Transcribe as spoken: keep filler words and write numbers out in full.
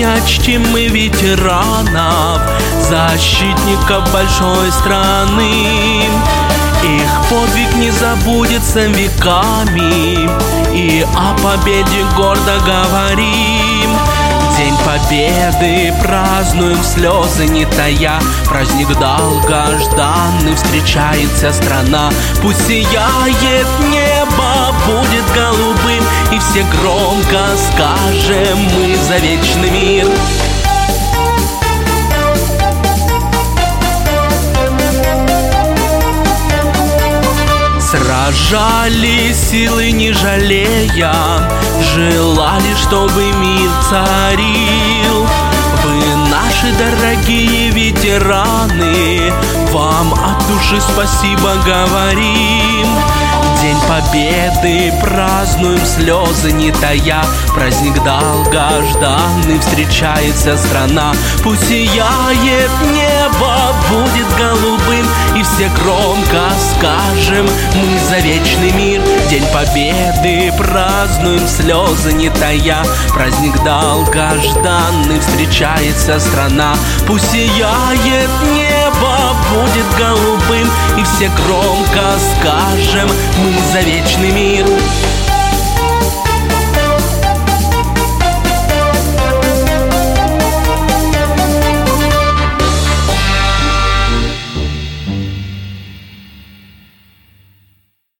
Сегодня чтим мы ветеранов, защитников большой страны. Их подвиг не забудется веками, и о победе гордо говорим. День Победы празднуем, слезы не тая, праздник долгожданный, встречается страна. Пусть сияет небо, будет голубым, и все громко скажем мы за вечный мир. Сражались силы не жалея, желали, чтобы мир царил. Вы наши дорогие ветераны, вам от души спасибо говорим. День Победы празднуем, слезы не тая, праздник долгожданный, встречается страна. Пусть сияет небо, будет голубым, и все громко скажем мы за вечный мир. День Победы празднуем, слезы не тая, праздник долгожданный, встречается страна. Пусть сияет небо, будет голубым, и все громко скажем мы за вечный мир.